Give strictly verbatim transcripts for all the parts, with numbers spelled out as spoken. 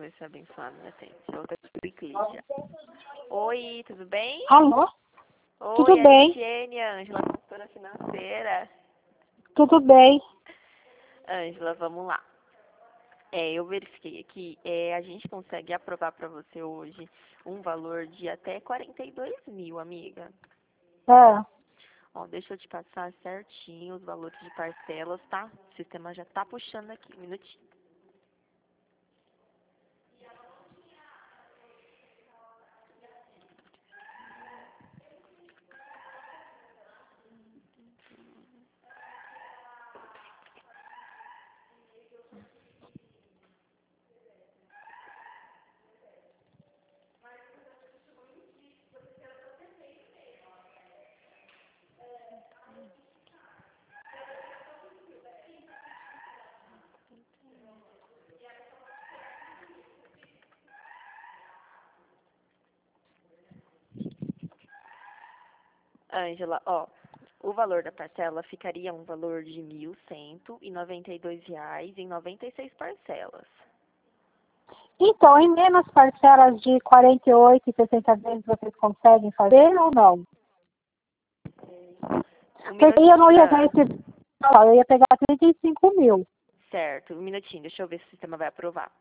ver se a abençoada me atende. Outra Clícia. Oi, tudo bem? Alô? Oi, Tudo bem? Etienne, Ângela, consultora financeira. Tudo bem. Ângela, vamos lá. É, eu verifiquei aqui, é, a gente consegue aprovar para você hoje um valor de até quarenta e dois mil, amiga. É. Ó, deixa eu te passar certinho os valores de parcelas, tá? O sistema já tá puxando aqui, um minutinho. Ângela, ó, o valor da parcela ficaria um valor de mil cento e noventa e dois reais em noventa e seis parcelas. Então, em menos parcelas de quarenta e oito e sessenta vezes vocês conseguem fazer ou não? Um Porque eu não ia minutinho. dar esse valor, eu ia pegar trinta e cinco mil. Certo, um minutinho, deixa eu ver se o sistema vai aprovar.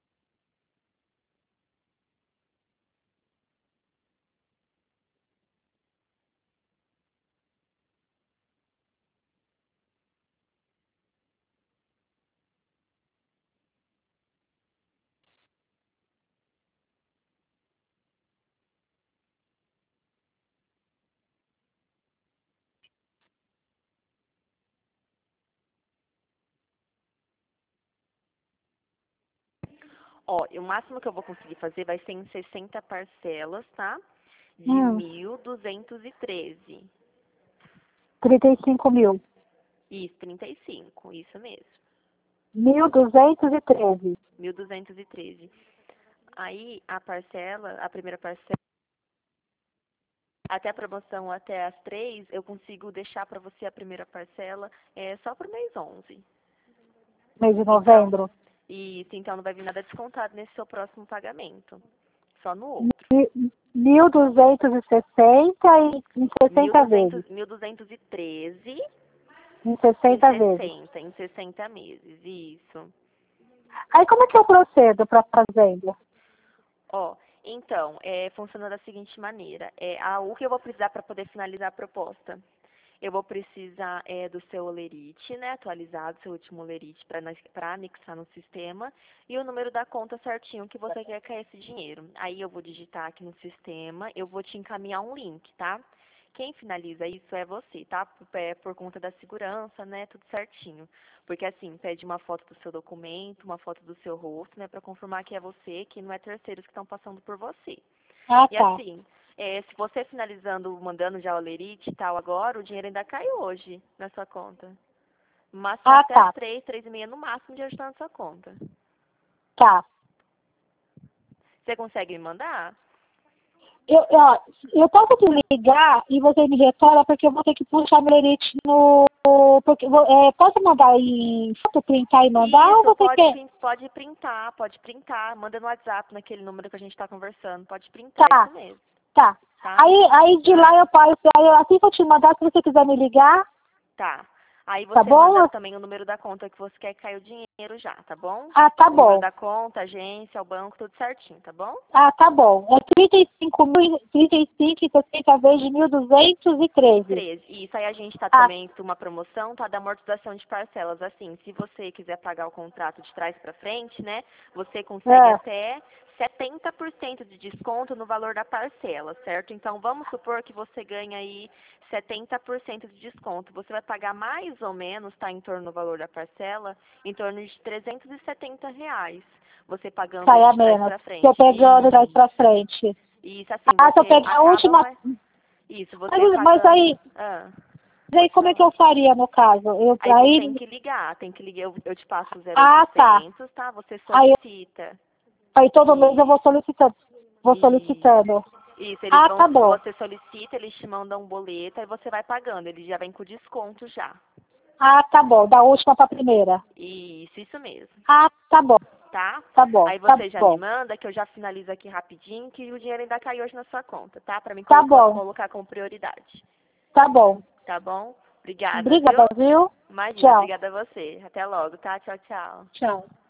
Ó, e o máximo que eu vou conseguir fazer vai ser em sessenta parcelas, tá? De Hum, mil duzentos e treze. trinta e cinco mil. Isso, trinta e cinco, isso mesmo. mil duzentos e treze. mil duzentos e treze. Aí, a parcela, a primeira parcela, até a promoção até as três, eu consigo deixar para você a primeira parcela é, só pro mês onze. Mês de Então, novembro. isso, então não vai vir nada descontado nesse seu próximo pagamento. Só no outro. mil duzentos e sessenta e em Mil sessenta vezes. duzentos, mil duzentos e treze Em em sessenta vezes. sessenta, em sessenta meses, isso. Aí como é que eu procedo para a fazenda? Ó, então, é, funciona da seguinte maneira. É, a, o que eu vou precisar para poder finalizar a proposta? Eu vou precisar é, do seu olerite, né, atualizado, seu último olerite, para anexar no sistema, e o número da conta certinho que você quer cair esse dinheiro. Aí eu vou digitar aqui no sistema, eu vou te encaminhar um link, tá? Quem finaliza isso é você, tá? Por, é, por conta da segurança, né, tudo certinho. Porque assim, pede uma foto do seu documento, uma foto do seu rosto, né, para confirmar que é você, que não é terceiros que estão passando por você. Ah, E tá. assim, é, se você finalizando, mandando já o lerite e tal agora, o dinheiro ainda cai hoje na sua conta. No máximo Ah, até as tá. três, três e meia no máximo, o dinheiro está na sua conta. Tá. Você consegue me mandar? Eu, ó, eu posso te ligar e você me retorna porque eu vou ter que puxar meu lerite no... Porque, vou- é, posso mandar em foto, printar e mandar ou Isso, você pode, quer? prin- pode printar, pode printar. Manda no WhatsApp, naquele número que a gente está conversando. Pode printar, Tá, isso mesmo, tá. tá? Aí, aí de lá Ah, eu posso, aí eu- assim que eu te mandar, se você quiser me ligar, tá. Aí tá você manda bom? também o número da conta que você quer que caia o dinheiro já, tá bom? Ah, tá O número bom. da conta, agência, o banco, tudo certinho, tá bom? Ah, tá bom. É trinta e cinco mil, trinta e cinco e sessenta vezes mil duzentos e treze. treze. Isso aí a gente tá Ah, também com uma promoção, tá, da amortização de parcelas. Assim, se você quiser pagar o contrato de trás para frente, né, você consegue é. até setenta por cento de desconto no valor da parcela, certo? Então, vamos supor que você ganha aí setenta por cento de desconto. Você vai pagar mais ou menos, tá, em torno do valor da parcela, em torno de trezentos e setenta reais. Você pagando Sai aí a de trás menos. para Se eu frente. pegando daí pra Isso. frente. Isso, assim, Ah, se eu você pegar a acaba última. mais... Isso, você Mas, mas pagando... aí, Ah, aí, pode como é falar. que eu faria no caso? Eu, Aí você tem aí. que ligar, tem que ligar, eu, eu te passo o zero Ah, tá. oitocentos, tá? Você Aí, eu- solicita. aí todo mês eu vou Isso, solicitando. Vou isso. solicitando. Isso, eles Ah, vão, tá bom. você solicita, eles te mandam um boleto e você vai pagando, ele já vem com desconto já. Ah, tá bom. Da última pra primeira. Isso, isso mesmo. Ah, tá bom. tá? Tá bom, Aí tá você já bom. me manda, que eu já finalizo aqui rapidinho, que o dinheiro ainda caiu hoje na sua conta, tá? Pra mim Tá colocar, bom, colocar como prioridade. tá bom. Tá bom? Obrigada, Obrigada, viu? viu? Imagina, Tchau. obrigada a você. Até logo, tá? Tchau, tchau. Tchau.